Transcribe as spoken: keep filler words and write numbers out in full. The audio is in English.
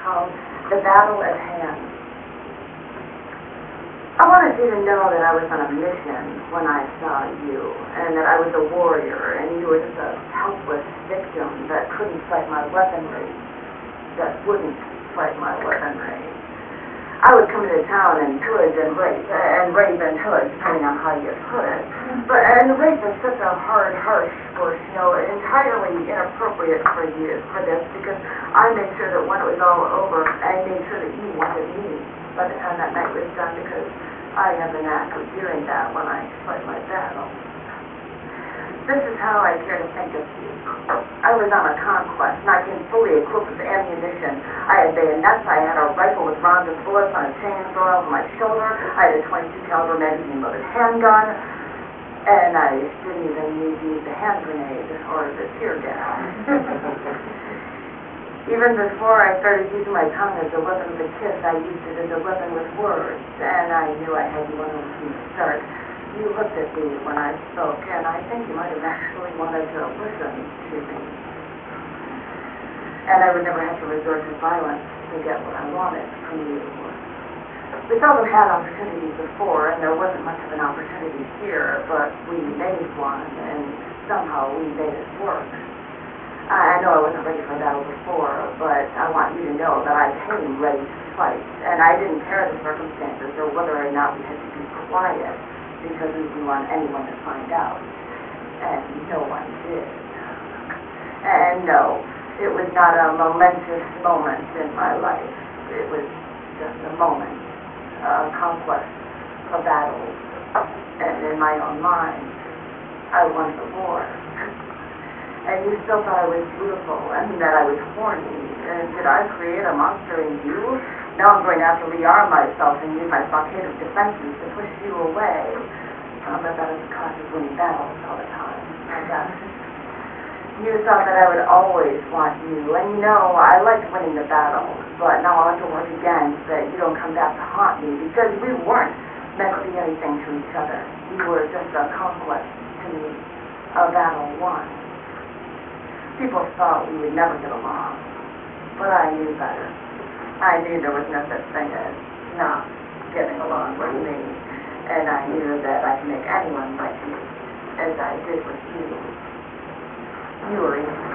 called The Battle at Hand. I wanted you to know that I was on a mission when I saw you, and that I was a warrior, and you were just a helpless victim that couldn't fight my weaponry, that wouldn't fight my weaponry. I would come into town and pillage and rape, and rape and pillage, depending on how you put it. But and rape is such a hard, harsh word, you know, entirely inappropriate for you for this, because I made sure that when it was all over, I made sure that you wanted me by the time that night was done, because I have the knack of doing that when I fight my battle. This is how I care to think of you. I was on a conquest, and I came fully equipped with ammunition. I had bayonets, I had a rifle with rounds of bullets on a chain thrown over my shoulder, I had a twenty-two caliber magazine-loaded handgun, and I didn't even need to use the hand grenade or the tear gas. Even before I started using my tongue as a weapon with a kiss, I used it as a weapon with words, and I knew I had you on from the start. You looked at me when I spoke, and I think you might have actually wanted to listen to me. And I would never have to resort to violence to get what I wanted from you. We seldom had opportunities before, and there wasn't much of an opportunity here, but we made one, and somehow we made it work. I know I wasn't ready for battle before, but I want you to know that I came ready to fight, and I didn't care the circumstances or whether or not we had to be quiet, because we didn't want anyone to find out, and no one did. And no, it was not a momentous moment in my life. It was just a moment, a conquest, a battle, and in my own mind, I won the war. And you still thought I was beautiful, and that I was horny, and did I create a monster in you? Now I'm going to have to rearm myself and use my blockade of defenses to push you away. Um, but that is the cost of winning battles all the time, I guess. You thought that I would always want you, and you know, I liked winning the battle, but now I want to work again so that you don't come back to haunt me, because we weren't meant to be anything to each other. You were just a conquest to me, a battle won. People thought we would never get along, but I knew better. I knew there was no such thing as not getting along with me, and I knew that I could make anyone like me, as I did with you. You were easy.